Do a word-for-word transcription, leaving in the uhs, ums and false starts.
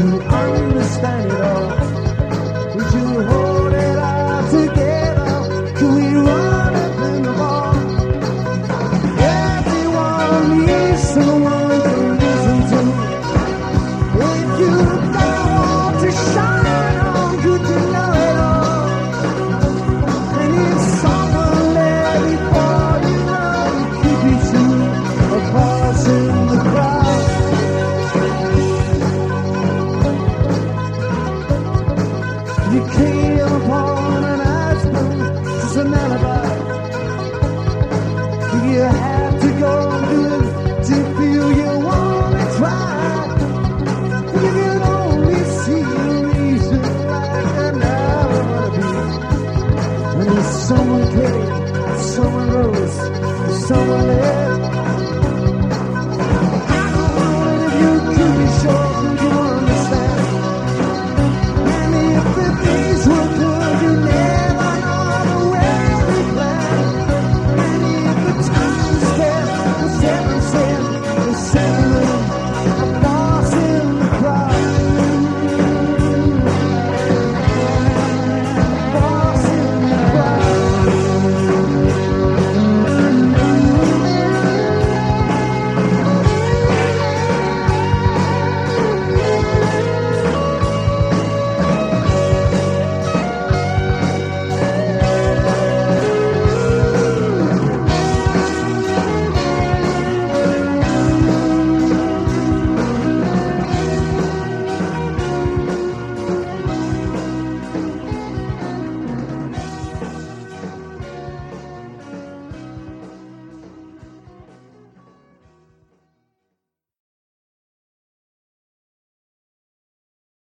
understand it all. Would you hold it all together? Can we run up in the ball? Everyone needs someone to listen to. If you don't want to shine on, could you know it all? And if someone there before you know, it could be true. A pause in the crowd. You can't